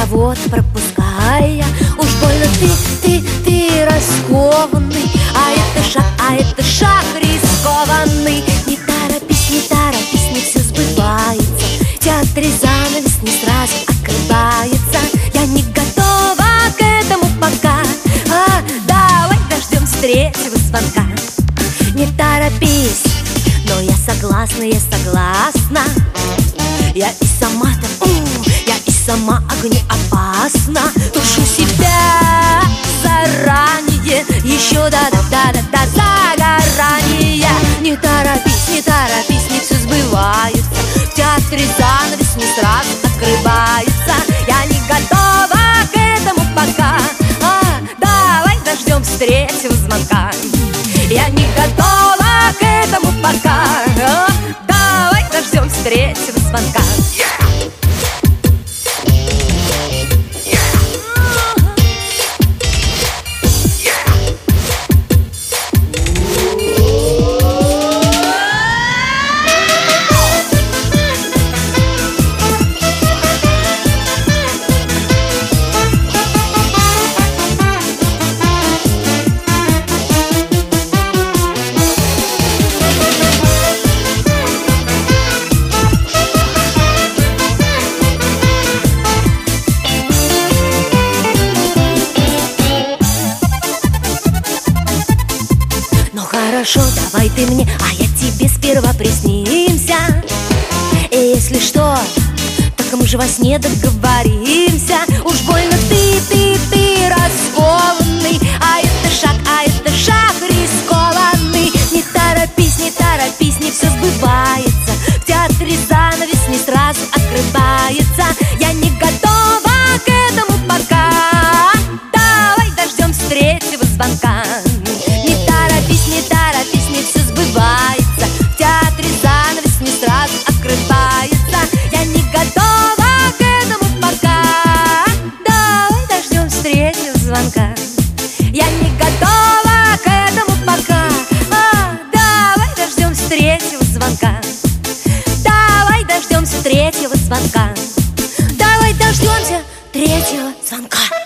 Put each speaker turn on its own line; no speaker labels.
кого-то пропуская. Уж больно ты раскованный, а это шаг рискованный. Не торопись, не все сбывается. В театре занавес не сразу открывается. Я не готова к этому пока. Давай дождем третьего звонка. Не торопись, но я согласна. Я и сама огню опасна. Тушу себя заранее, еще да загорание. Не торопись, не все сбывается. В театре занавес не сразу открывается. Я не готова к этому пока. Давай дождем третьего звонка. Я не готова к этому пока. Давай дождем третьего звонка. Хорошо, давай ты мне, а я тебе сперва приснимся. И если что, так мы же во сне договоримся. Уж больно ты раскованный, а это шаг рискованный. Не торопись, не все сбывается. В театре занавес не сразу открывается. Я не готова к этому пока. Давай дождем третьего звонка. Не все сбывается. В театре занавес не сразу открывается. Я не готова к этому пока. Давай дождем третьего звонка. Я не готова к этому пока. Давай дождем третьего звонка. Давай дождемся третьего звонка. Давай дождемся третьего звонка.